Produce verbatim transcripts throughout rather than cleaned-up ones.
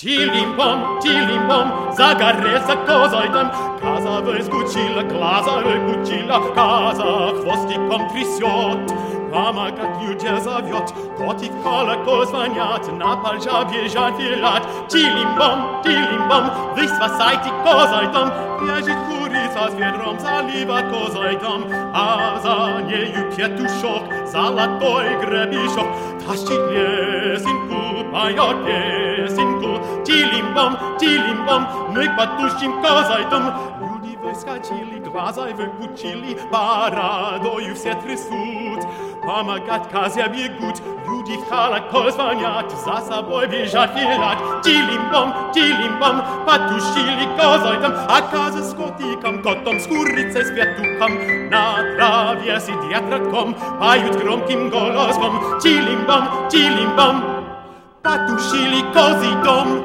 Тилимбом, тилимбом, загорелся козой дом. Каза выскучила, глаза выпучила, каза хвостиком трясет. Помогать людям зовет, коти в колокол звонят, на пальча бежать велят. Тилимбом, тилимбом, вы спасайте козой дом. Бежит курица с ведром, залива козой дом, а за нею петушок, золотой гребешок. Тащит лесенку, поет песенку. Тилимбом, тилимбом, мы потушим козой дом. Люди выскочили, глаза выпучили, парадою все трясут. Помогать козе бегут, люди в колокол звонят, за собой бежать велят. Тилимбом, тилимбом, потушили козой дом, а коза с котиком, котом, с курицей, с петухом на траве сидят рядком, поют громким голосом. Тилимбом, тилимбом, потушили козий дом.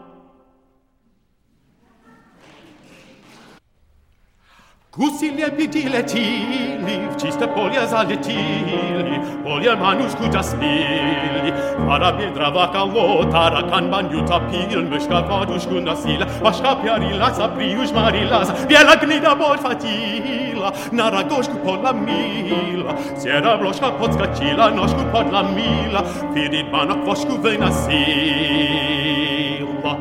Гуси лебеди летили, в чисто поле залетели, поле манушку доснили. Воробей дрова колол, таракан баню топил, мышка подушку носила, башка пярила, заприуш марила, белая гнида боль хватила, на рогожку подломила, серая брошка подскочила, ножку подломила, перед банок вошку выносила.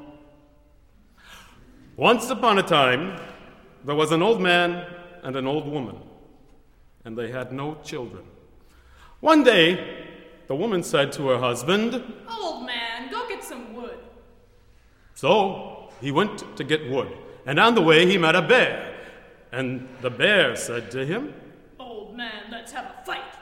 Once upon a time, there was an old man and an old woman, and they had no children. One day, the woman said to her husband, "Old man, go get some wood." So he went to get wood, and on the way he met a bear. And the bear said to him, "Old man, let's have a fight."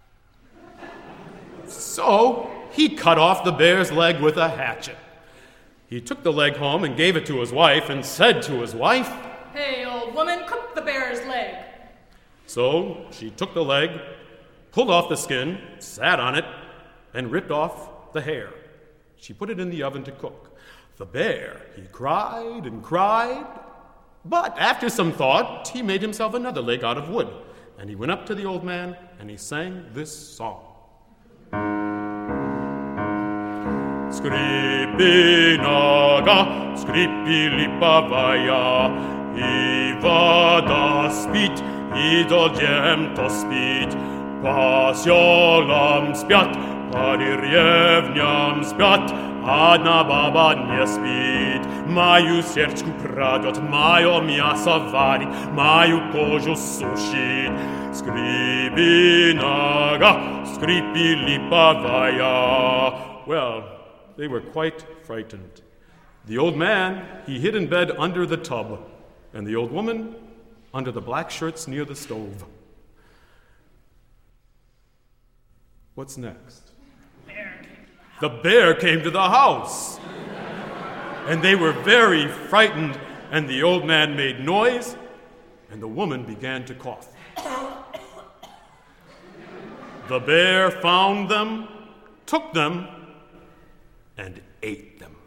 So he cut off the bear's leg with a hatchet. He took the leg home and gave it to his wife and said to his wife, "Hey, old woman, cook the bear's leg." So she took the leg, pulled off the skin, sat on it, and ripped off the hair. She put it in the oven to cook. The bear, he cried and cried, but after some thought, he made himself another leg out of wood, and he went up to the old man, and he sang this song. Скрипи нога, скрипи липовая, и вода спит, и дождем то спит. По селам спят, по деревням спят, одна баба не спит. Мою сердцу крадет, мое мясо варит, мою кожу сушит. Скрипи нога, скрипи липовая. Well, they were quite frightened. The old man, he hid in bed under the tub, and the old woman under the black shirts near the stove. What's next? The bear came to the house. And they were very frightened, and the old man made noise, and the woman began to cough. The bear found them, took them, and ate them.